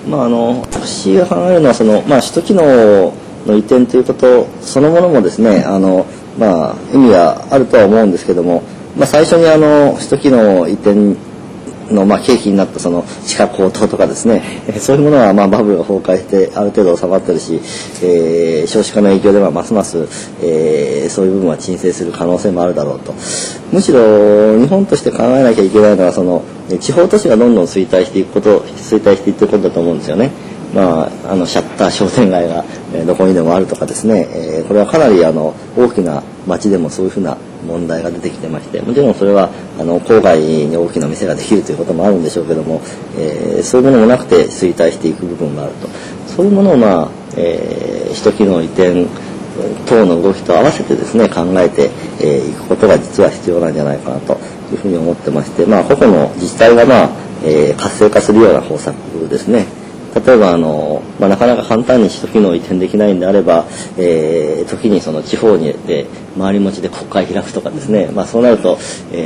私が考えるのは首都機能の移転ということそのものもですね、意味があるとは思うんですけども、最初に首都機能移転の契機になった地価高騰とかですね、そういうものはバブルが崩壊してある程度収まってるし、少子化の影響ではますます、そういう部分は沈静する可能性もあるだろうと。むしろ日本として考えなきゃいけないのは地方都市がどんどん衰退していってることだと思うんですよね。シャッター商店街がどこにでもあるとかですね、これはかなり大きな町でもそういうふうな問題が出てきてまして、もちろんそれは郊外に大きな店ができるということもあるんでしょうけども、そういうものもなくて衰退していく部分があると。そういうものを首都機能移転等の動きと合わせてですね考えていくことが実は必要なんじゃないかなというふうに思ってまして、個々の自治体が活性化するような方策ですね。例えばなかなか簡単に首都機能移転できないんであれば、時に地方にで回り持ちで国会開くとかですね、そうなると、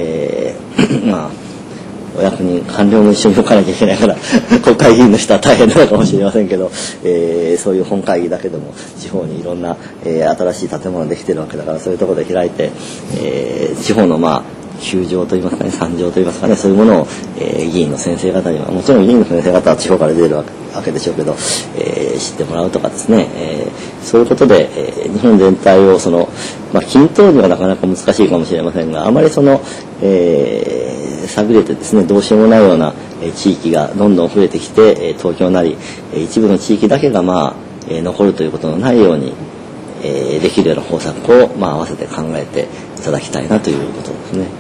お役人官僚も一緒に動かなきゃいけないから国会議員の人は大変なのかもしれませんけど、そういう本会議だけでも地方にいろんな、新しい建物ができてるわけだから、そういうところで開いて、地方の球場といいますかね、参上といいますかね、そういうものを、議員の先生方には、もちろん議員の先生方は地方から出てるわけでしょうけど、知ってもらうとかですね、そういうことで、日本全体を均等にはなかなか難しいかもしれませんが、あまり寂れてですね、どうしようもないような地域がどんどん増えてきて、東京なり一部の地域だけが残るということのないようにできるような方策を合わせて考えていただきたいなということですね。